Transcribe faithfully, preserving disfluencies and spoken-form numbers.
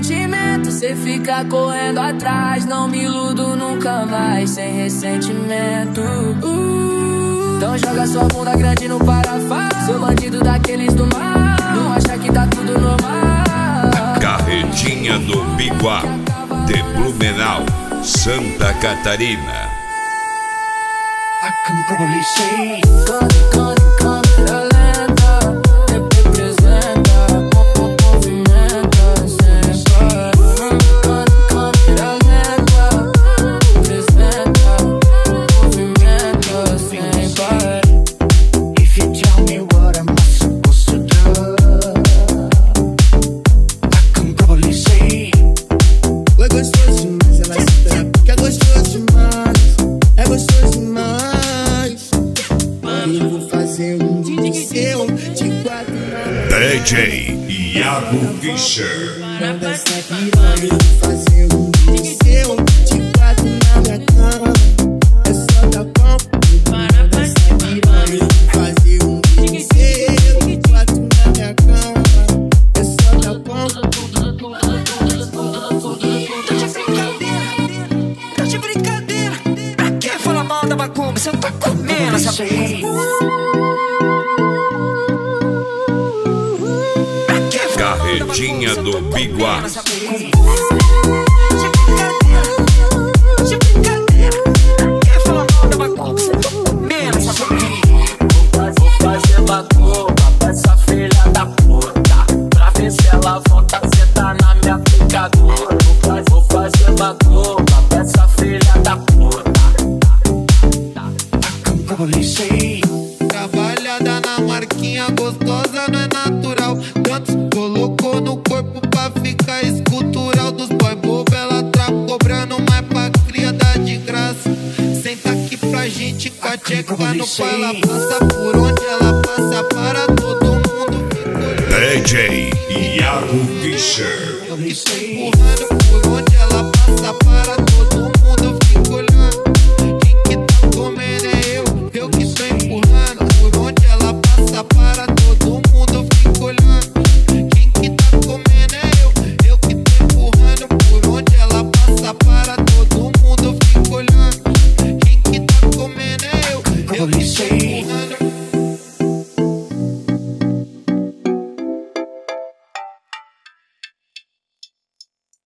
sentimento, cê fica correndo atrás. Não me iludo nunca mais, sem ressentimento. uh, Então joga sua bunda grande no parafuso, seu bandido daqueles do mar. Não acha que tá tudo normal. Carretinha do Biguá, de Blumenau, Santa Catarina. I can probably say Quando, quando, quando ela lenta, representa, movimenta sem parar. Quando, quando ela lenta, representa, movimenta sem parar. if you tell me what am I supposed to do, I can probably say é gostoso demais, ela espera porque é gostoso demais, é gostoso demais. E eu vou fazer um D J de quatro na D J Iago Fischer. mão dessa piranha. Eu vou fazer um D J de quatro na minha cama. É só dar pão na mão dessa piranha. Eu vou fazer um D J de quatro na minha cama. É só dar pão. Tá de brincadeira, pra que falar mal da macumba? Você não tá comendo essa Carretinha do Biguá. de brincadeira, pra que falar mal da macumba? Você não tá comendo essa Vou fazer macumba pra essa filha da puta, pra ver se ela volta a sentar na minha picadura. Vou fazer macumba pra essa filha da puta. I can probably say Trabalhada na marquinha, gostosa não é natural. Tanto colocou no corpo pra ficar escultural. Dos boy bobo ela tá cobrando mais pra cria dar de graça. Senta aqui pra gente com a tcheca no pau. Ela passa por onde ela passa, para todo mundo D J Iago Fischer. empurrando por onde ela passa, para